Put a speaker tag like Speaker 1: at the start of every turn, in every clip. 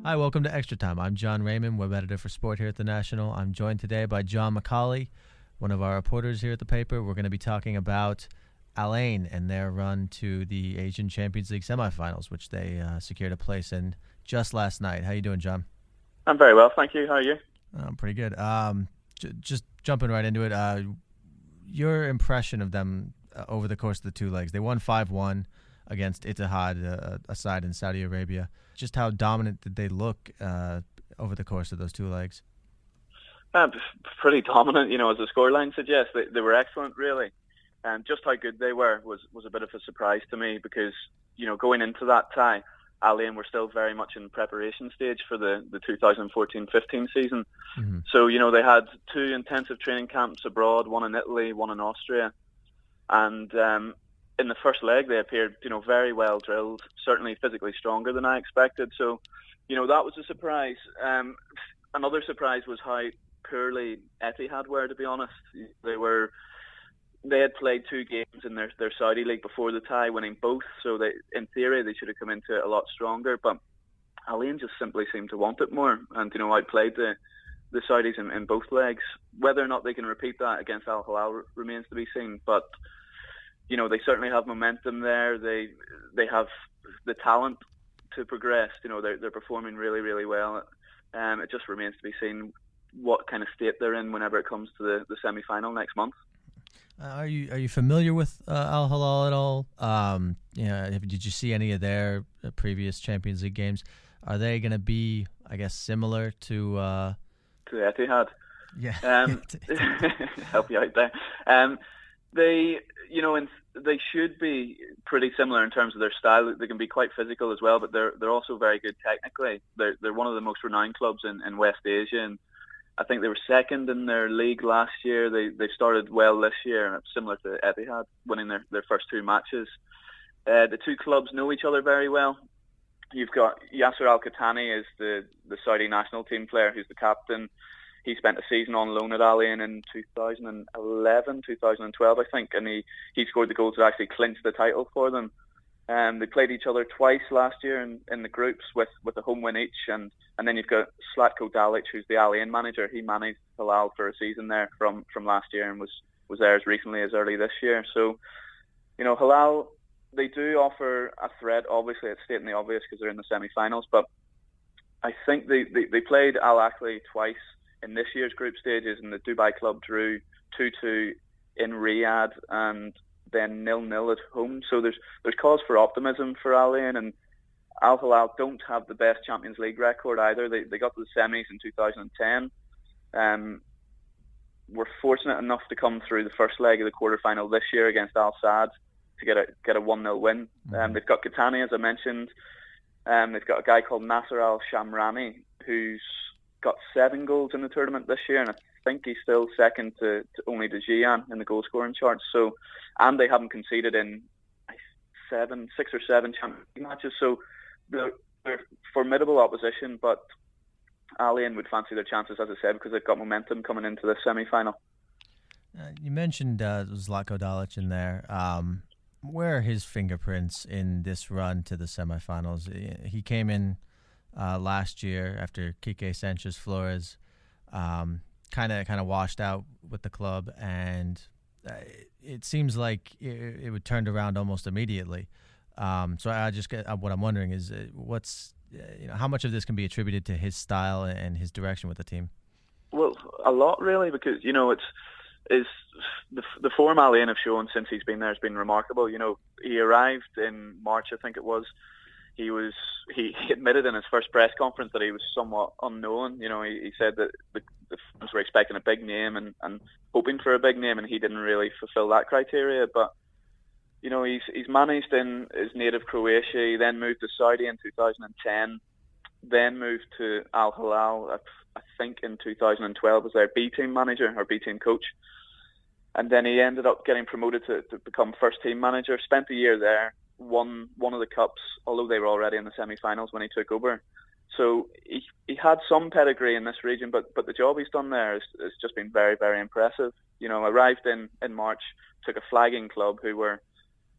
Speaker 1: Hi, welcome to Extra Time. I'm John Raymond, web editor for sport here at The National. I'm joined today by John McCauley, one of our reporters here at the paper. We're going to be talking about Al Ain and their run to the Asian Champions League semifinals, which they secured a place in just last night. How you doing, John?
Speaker 2: I'm very well, thank you. How are you?
Speaker 1: I'm pretty good. Just jumping right into it, your impression of them over the course of the two legs. They won 5-1 against Ittihad, a side in Saudi Arabia. Just how dominant did they look over the course of those two legs?
Speaker 2: Pretty dominant, as the scoreline suggests. They were excellent, really. And just how good they were was a bit of a surprise to me because, going into that tie, Al Ain were still very much in preparation stage for the 2014-15 season. Mm-hmm. So, they had two intensive training camps abroad, one in Italy, one in Austria. And in the first leg, they appeared, very well drilled, certainly physically stronger than I expected. So, that was a surprise. Another surprise was how poorly Etihad were, to be honest. They had played two games in their Saudi league before the tie, winning both. So in theory, they should have come into it a lot stronger. But Al Ain just simply seemed to want it more, and outplayed the Saudis in both legs. Whether or not they can repeat that against Al Hilal remains to be seen. But they certainly have momentum there. They have the talent to progress. They're performing really, really well. It just remains to be seen what kind of state they're in whenever it comes to the semi-final next month.
Speaker 1: Are you familiar with Al Hilal at all? Did you see any of their previous Champions League games? Are they going to be, I guess, similar to
Speaker 2: Etihad?
Speaker 1: Yeah,
Speaker 2: help you out there. They should be pretty similar in terms of their style. They can be quite physical as well, but they're also very good technically. They're one of the most renowned clubs in West Asia, and I think they were second in their league last year. They started well this year, similar to Etihad, winning their first two matches. The two clubs know each other very well. You've got Yasser Al-Khattani is the Saudi national team player who's the captain. He spent a season on loan at Al Ain in 2011, 2012, I think, and he scored the goals that actually clinched the title for them. They played each other twice last year in the groups with a home win each, and then you've got Zlatko Dalic, who's the Al Ain manager. He managed Hilal for a season there from last year and was there as recently as early this year. So, Hilal, they do offer a threat. Obviously, it's stating the obvious because they're in the semi-finals, but I think they played Al Ahly twice in this year's group stages, and the Dubai club drew 2-2 in Riyadh and then 0-0 at home. So there's cause for optimism for Al Ain, and Al Hilal don't have the best Champions League record either. They got to the semis in 2010. Were fortunate enough to come through the first leg of the quarterfinal this year against Al Sadd to get a 1-0 win. They've got Khattani, as I mentioned. They've got a guy called Nasser Al Shamrani who's got 7 goals in the tournament this year, and I think he's still second to only to Jian in the goal scoring charts. So, and they haven't conceded in 6 or 7 Champions League matches. So they're formidable opposition, but Al Ain would fancy their chances, as I said, because they've got momentum coming into the semi-final.
Speaker 1: You mentioned Zlatko Dalic in there. Where are his fingerprints in this run to the semi-finals? He came in last year after Quique Sanchez Flores kind of washed out with the club, and it seems like it would turned around almost immediately. So I just what I'm wondering is how much of this can be attributed to his style and his direction with the team? Well,
Speaker 2: a lot really, because it's the form Al Ain have shown since he's been there has been remarkable. He arrived in March, I think it was. He admitted in his first press conference that he was somewhat unknown. He said that the fans were expecting a big name and hoping for a big name, and he didn't really fulfill that criteria. But he's managed in his native Croatia. He then moved to Saudi in 2010, then moved to Al Hilal, I think in 2012 as their B team manager or B team coach, and then he ended up getting promoted to become first team manager. Spent a year there. Won one of the cups, although they were already in the semi-finals when he took over. So he had some pedigree in this region, but the job he's done there has just been very, very impressive. Arrived in March, took a flagging club who were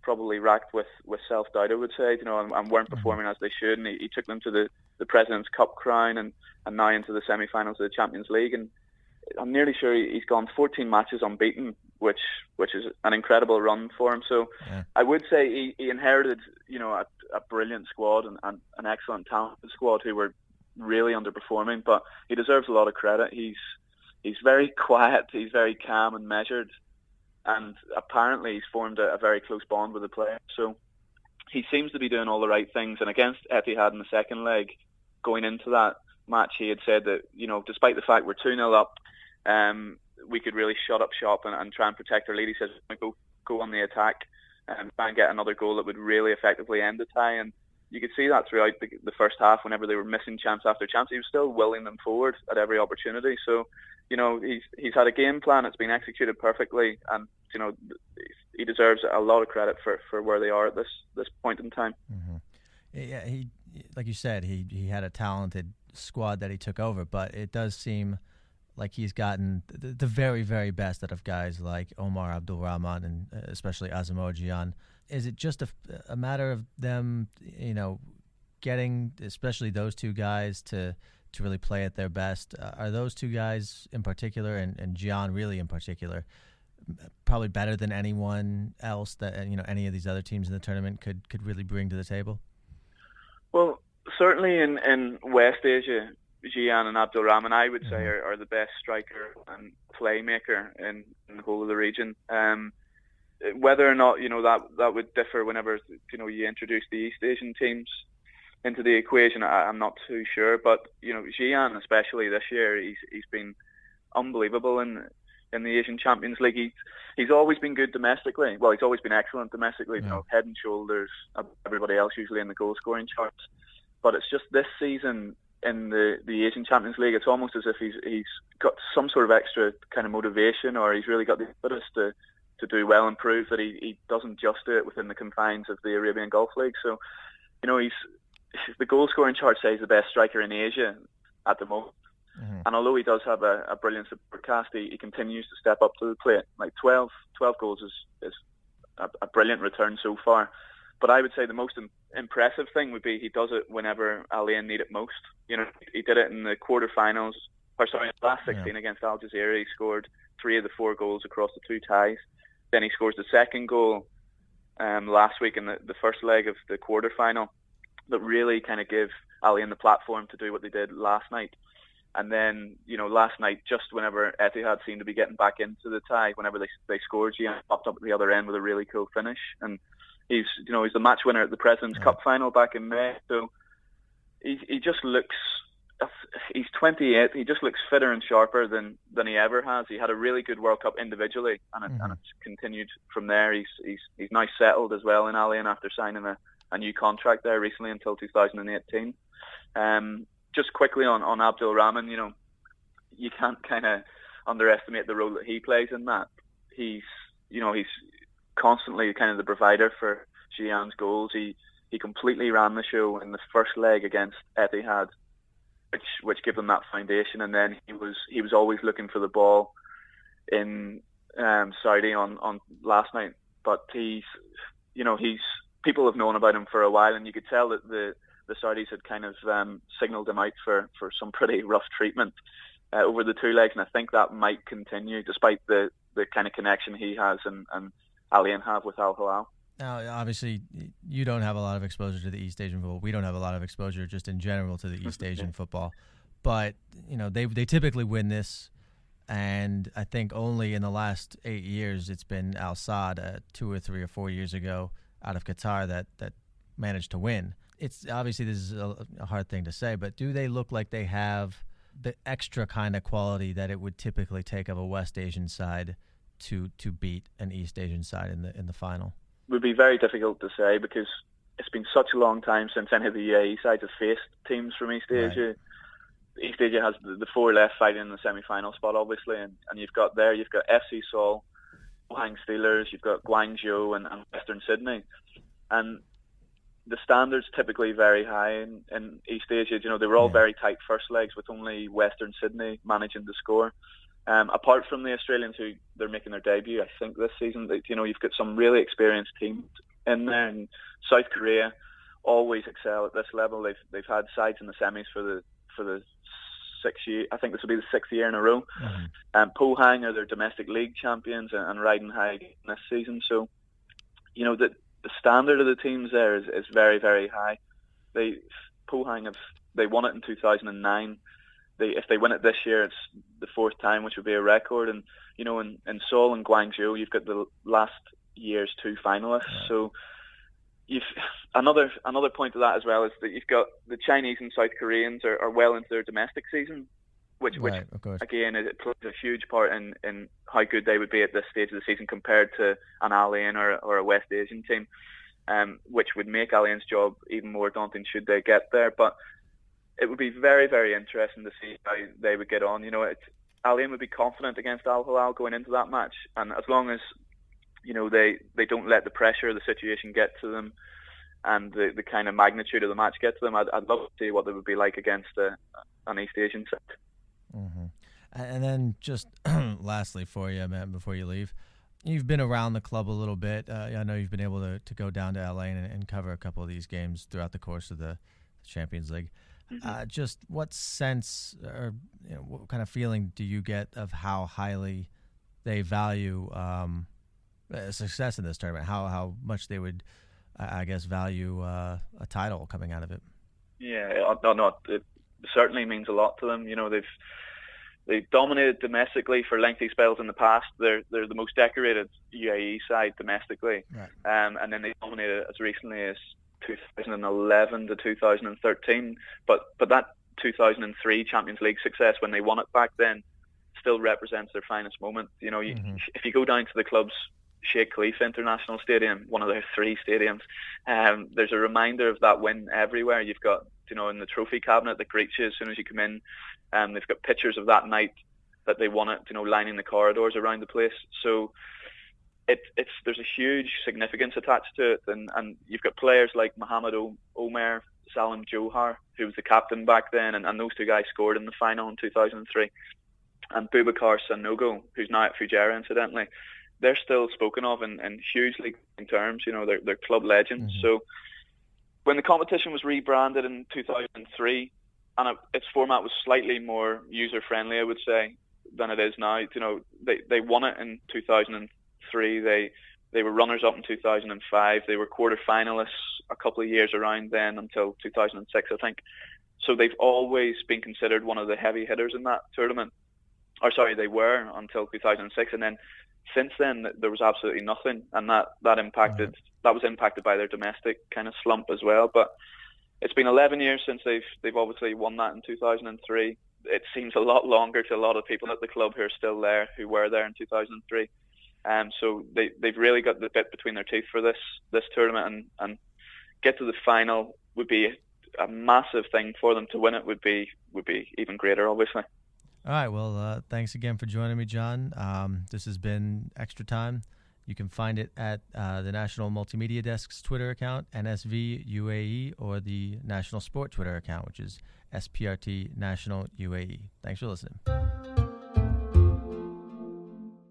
Speaker 2: probably racked with self-doubt, I would say, and weren't performing as they should. And he took them to the President's Cup crown and now into the semi-finals of the Champions League. And I'm nearly sure he's gone 14 matches unbeaten, which is an incredible run for him. So yeah. I would say he inherited, a brilliant squad and an excellent talented squad who were really underperforming, but he deserves a lot of credit. He's very quiet, he's very calm and measured, and apparently he's formed a very close bond with the players. So he seems to be doing all the right things. And against Etihad in the second leg, going into that match, he had said that, despite the fact we're 2-0 up, we could really shut up shop and try and protect our lead. He says, go on the attack and try and get another goal that would really effectively end the tie. And you could see that throughout the first half. Whenever they were missing chance after chance, he was still willing them forward at every opportunity. So, he's had a game plan that's been executed perfectly, and he deserves a lot of credit for where they are at this point in time.
Speaker 1: Mm-hmm. Yeah, he, like you said, he had a talented squad that he took over, but it does seem like he's gotten the very, very best out of guys like Omar Abdulrahman and especially Asamoah Gyan. Is it just a matter of them, getting especially those two guys to really play at their best? Are those two guys in particular, and Gyan really in particular, probably better than anyone else that any of these other teams in the tournament could really bring to the table?
Speaker 2: Well, certainly in West Asia, Gyan and Abdulrahman, I would say, are the best striker and playmaker in the whole of the region. Whether or not that would differ whenever you introduce the East Asian teams into the equation, I'm not too sure. But Gyan, especially this year, he's been unbelievable in the Asian Champions League. He's always been good domestically. Well, he's always been excellent domestically. Yeah. Head and shoulders above everybody else usually in the goal scoring charts. But it's just this season in the Asian Champions League, it's almost as if he's got some sort of extra kind of motivation, or he's really got the impetus to do well and prove that he doesn't just do it within the confines of the Arabian Gulf League. So, he's the goal scoring chart says the best striker in Asia at the moment. Mm-hmm. And although he does have a brilliant support cast, he continues to step up to the plate. Like 12 goals is a brilliant return so far. But I would say the most impressive thing would be he does it whenever Al Ain need it most. He did it in the quarterfinals, last 16 against Al Jazeera. He scored 3 of the 4 goals across the 2 ties. Then he scores the second goal last week in the first leg of the quarterfinal that really kind of give Al Ain the platform to do what they did last night. And then, last night, just whenever Etihad seemed to be getting back into the tie, whenever they scored, Gyan popped up at the other end with a really cool finish. And he's the match winner at the President's Cup final back in May. So he just looks, he's 28. He just looks fitter and sharper than he ever has. He had a really good World Cup individually, and it's continued from there. He's now settled as well in Al Ain after signing a new contract there recently until 2018. Just quickly on Abdulrahman, you can't kind of underestimate the role that he plays in that. He's constantly kind of the provider for Gyan's goals. He completely ran the show in the first leg against Etihad, which gave them that foundation. And then he was always looking for the ball in Saudi on last night. But he's people have known about him for a while, and you could tell that the Saudis had kind of signalled him out for some pretty rough treatment over the 2 legs, and I think that might continue despite the kind of connection he has and Al Ain have with Al Hilal.
Speaker 1: Now, obviously, you don't have a lot of exposure to the East Asian football. We don't have a lot of exposure just in general to the East Asian football. But, they typically win this, and I think only in the last 8 years it's been Al Sadd 2 or 3 or 4 years ago out of Qatar that managed to win. It's obviously, this is a hard thing to say, but do they look like they have the extra kind of quality that it would typically take of a West Asian side to beat an East Asian side in the final?
Speaker 2: It would be very difficult to say because it's been such a long time since any of the UAE sides have faced teams from East Asia. Right. East Asia has the 4 left fighting in the semi-final spot, obviously, and you've got FC Seoul, Pohang Steelers, you've got Guangzhou and Western Sydney, and the standards typically very high in East Asia. They were all very tight first legs with only Western Sydney managing to score. Apart from the Australians who they're making their debut, I think this season, you've got some really experienced teams in there. And South Korea always excel at this level. They've had sides in the semis for the 6 year. I think this will be the 6th year in a row. And Pohang are their domestic league champions and riding high this season. So, the standard of the teams there is very, very high. Pohang they won it in 2009. If they win it this year, it's the 4th time, which would be a record. And in Seoul and Guangzhou, you've got the last year's 2 finalists. Yeah. So you've another point to that as well is that you've got the Chinese and South Koreans are well into their domestic season, which again it plays a huge part in how good they would be at this stage of the season compared to an ALIEN or a West Asian team, which would make ALIEN's job even more daunting should they get there. But it would be very, very interesting to see how they would get on. ALIEN would be confident against Al Hilal going into that match, and as long as they don't let the pressure of the situation get to them and the kind of magnitude of the match get to them, I'd love to see what they would be like against an East Asian side.
Speaker 1: Mm-hmm. And then just lastly for you, Matt, before you leave, you've been around the club a little bit. I know you've been able to go down to LA and cover a couple of these games throughout the course of the Champions League. Mm-hmm. Just what sense or what kind of feeling do you get of how highly they value success in this tournament? How much they would, I guess, value a title coming out of it?
Speaker 2: Yeah, no, it certainly means a lot to them. They've dominated domestically for lengthy spells in the past. They're the most decorated UAE side domestically, right. And then they dominated as recently as 2011 to 2013. But that 2003 Champions League success when they won it back then still represents their finest moment. If you go down to the club's Sheikh Khalifa International Stadium, one of their 3 stadiums, there's a reminder of that win everywhere. You've got, in the trophy cabinet that greets you as soon as you come in, they've got pictures of that night that they won it, lining the corridors around the place. So there's a huge significance attached to it, and you've got players like Mohamed Omer, Salim Johar, who was the captain back then, and those 2 guys scored in the final in 2003, and Boubacar Sanogo, who's now at Fujairah incidentally. They're still spoken of in hugely terms. They're club legends. Mm-hmm. So when the competition was rebranded in 2003, and its format was slightly more user-friendly, I would say, than it is now. They won it in 2003. They were runners-up in 2005. They were quarter-finalists a couple of years around then until 2006, I think. So they've always been considered one of the heavy hitters in that tournament. They were until 2006, and then since then there was absolutely nothing, and that was impacted by their domestic kind of slump as well. But it's been 11 years since they've obviously won that in 2003. It seems a lot longer to a lot of people at the club who are still there, who were there in 2003. So they've really got the bit between their teeth for this tournament, and get to the final would be a massive thing for them. To win it would be even greater, obviously.
Speaker 1: All right, well, thanks again for joining me, John. This has been Extra Time. You can find it at the National Multimedia Desk's Twitter account, NSV UAE, or the National Sport Twitter account, which is SPRT National UAE. Thanks for listening.